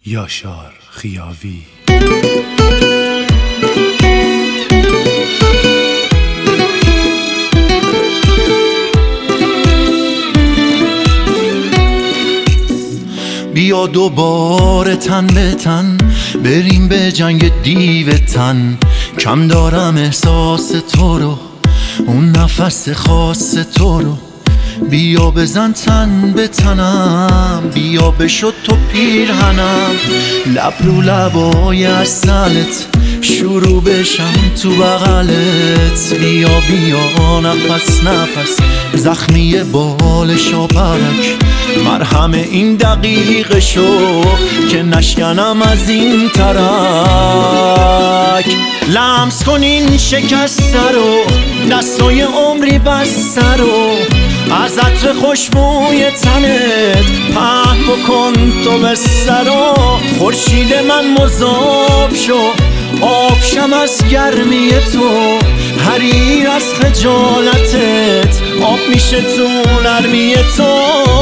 یاشار خیاوی. بیا دوباره تن به تن بریم به جنگ دیو تن. کم دارم احساس تو رو، اون نفس خاص تو رو. بیا بزن تن به تنم، بیا بشد تو پیرهنم. لب رو لبای عسلت شروع بشم تو بغلت. بیا بیا نفس نفس زخمی بال شاپرک. مرهم این دقیقه شو که نشکنم از این ترک. لمس کن این شکسته رو، دستای عمری بسته رو. از عطر خوشبوی تنت پهن بکن تو به سرا. خورشید من مذاب شو، آبشم از گرمی تو. حریر از خجالتت آب میشه تو نرمی تو.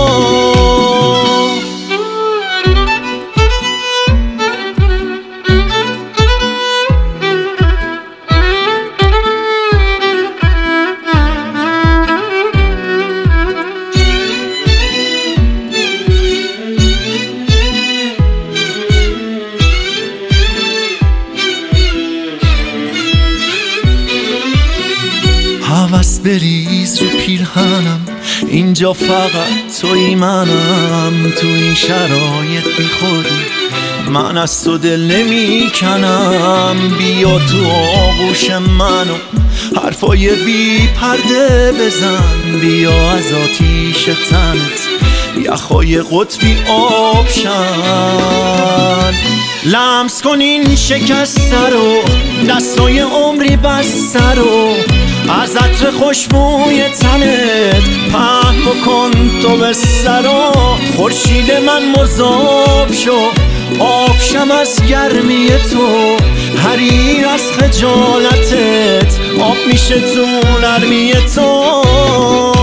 هوس بریز رو پیرهنم، اینجا فقط توی منم. تو این شرایط بیخودی من از تو دل نمی کنم. بیا تو آغوش منو حرفای بی پرده بزن. بیا از آتیش تنت یخای قطبی آب شن. لمس کن این شکسته رو، دستای عمری بسته رو. از عطر خوشبوی تنت پهن بکن تو به سرا. خورشید من مذاب شو، آبشم از گرمی تو. حریر از خجالتت آب میشه تو نرمی تو.